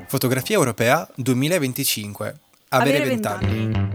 Fotografia europea 2025. Avere 20 anni.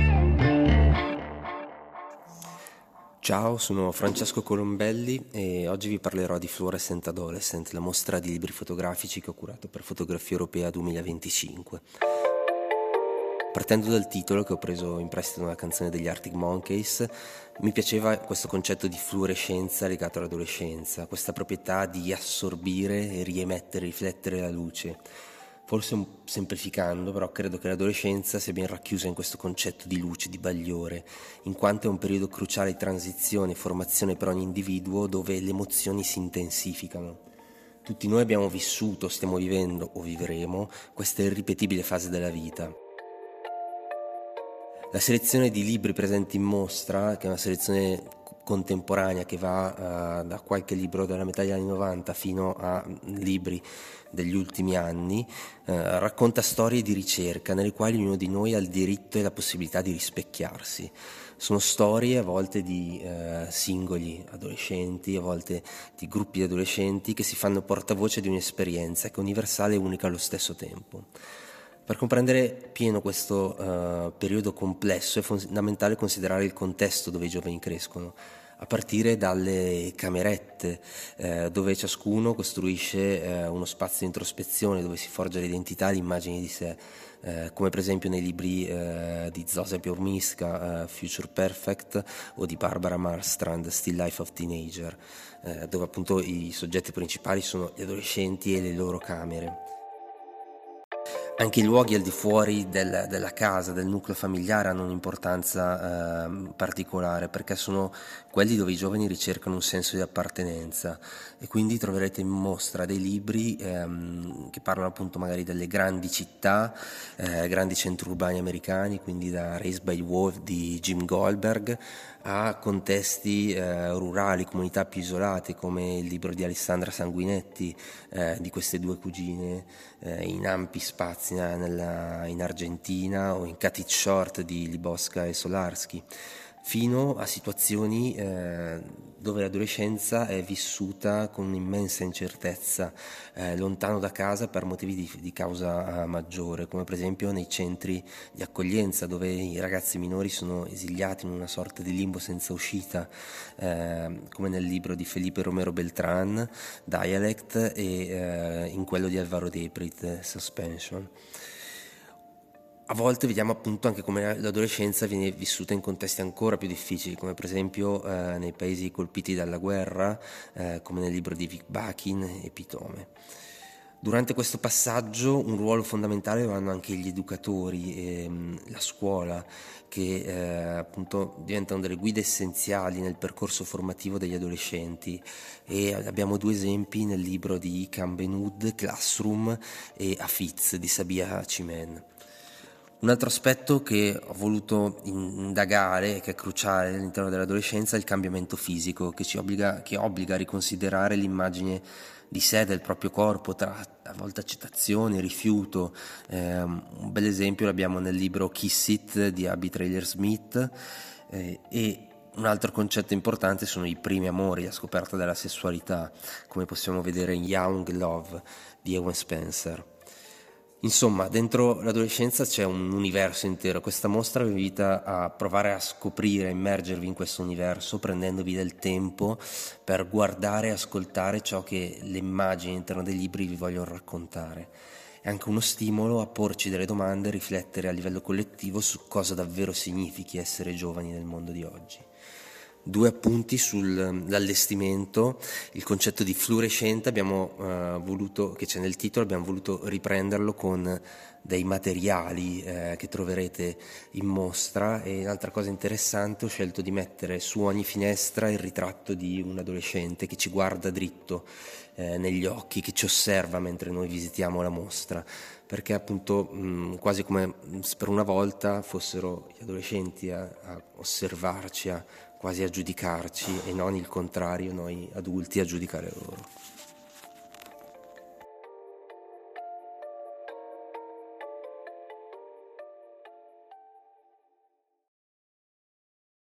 Ciao, sono Francesco Colombelli e oggi vi parlerò di Fluorescent Adolescent, la mostra di libri fotografici che ho curato per Fotografia Europea 2025. Partendo dal titolo, che ho preso in prestito da una canzone degli Arctic Monkeys, mi piaceva questo concetto di fluorescenza legato all'adolescenza, questa proprietà di assorbire e riemettere, riflettere la luce. Forse semplificando, però credo che l'adolescenza sia ben racchiusa in questo concetto di luce, di bagliore, in quanto è un periodo cruciale di transizione e formazione per ogni individuo dove le emozioni si intensificano. Tutti noi abbiamo vissuto, stiamo vivendo o vivremo questa irripetibile fase della vita. La selezione di libri presenti in mostra, che è una selezione contemporanea che va da qualche libro della metà degli anni 90 fino a libri degli ultimi anni, racconta storie di ricerca nelle quali ognuno di noi ha il diritto e la possibilità di rispecchiarsi. Sono storie a volte di singoli adolescenti, a volte di gruppi di adolescenti che si fanno portavoce di un'esperienza che è universale e unica allo stesso tempo. Per comprendere pieno questo periodo complesso è fondamentale considerare il contesto dove i giovani crescono, a partire dalle camerette dove ciascuno costruisce uno spazio di introspezione dove si forgia l'identità e l'immagine di sé, come per esempio nei libri di Zosea Piormiska, Future Perfect, o di Barbara Marstrand, Still Life of Teenager, dove appunto i soggetti principali sono gli adolescenti e le loro camere. Anche i luoghi al di fuori della casa, del nucleo familiare hanno un'importanza particolare, perché sono quelli dove i giovani ricercano un senso di appartenenza, e quindi troverete in mostra dei libri che parlano appunto magari delle grandi città, grandi centri urbani americani, quindi da Raised by Wolf di Jim Goldberg a contesti rurali, comunità più isolate, come il libro di Alessandra Sanguinetti, di queste due cugine in ampi spazi in Argentina, o in Cut It Short di Libosca e Solarsky, fino a situazioni dove l'adolescenza è vissuta con un'immensa incertezza, lontano da casa per motivi di causa maggiore, come per esempio nei centri di accoglienza dove i ragazzi minori sono esiliati in una sorta di limbo senza uscita, come nel libro di Felipe Romero Beltrán, Dialect, e in quello di Alvaro Deprit, Suspension. A volte vediamo appunto anche come l'adolescenza viene vissuta in contesti ancora più difficili, come per esempio nei paesi colpiti dalla guerra, come nel libro di Vic Bakin e Pitome. Durante questo passaggio un ruolo fondamentale lo hanno anche gli educatori e la scuola, che appunto diventano delle guide essenziali nel percorso formativo degli adolescenti, e abbiamo due esempi nel libro di Ikram Benoud, Classroom, e Hafiz di Sabia Cimen. Un altro aspetto che ho voluto indagare, che è cruciale all'interno dell'adolescenza, è il cambiamento fisico, che obbliga a riconsiderare l'immagine di sé, del proprio corpo, tra a volte accettazione, rifiuto. Un bel esempio l'abbiamo nel libro Kiss It di Abby Trailer-Smith, e un altro concetto importante sono i primi amori, la scoperta della sessualità, come possiamo vedere in Young Love di Ewan Spencer. Insomma, dentro l'adolescenza c'è un universo intero. Questa mostra vi invita a provare a scoprire, a immergervi in questo universo, prendendovi del tempo per guardare e ascoltare ciò che le immagini all'interno dei libri vi vogliono raccontare. È anche uno stimolo a porci delle domande, a riflettere a livello collettivo su cosa davvero significhi essere giovani nel mondo di oggi. Due appunti sull'allestimento: il concetto di fluorescente abbiamo voluto, che c'è nel titolo, abbiamo voluto riprenderlo con dei materiali che troverete in mostra, e l'altra cosa interessante, ho scelto di mettere su ogni finestra il ritratto di un adolescente che ci guarda dritto negli occhi, che ci osserva mentre noi visitiamo la mostra, perché appunto quasi come se per una volta fossero gli adolescenti a osservarci, quasi a giudicarci, e non il contrario, noi adulti a giudicare loro.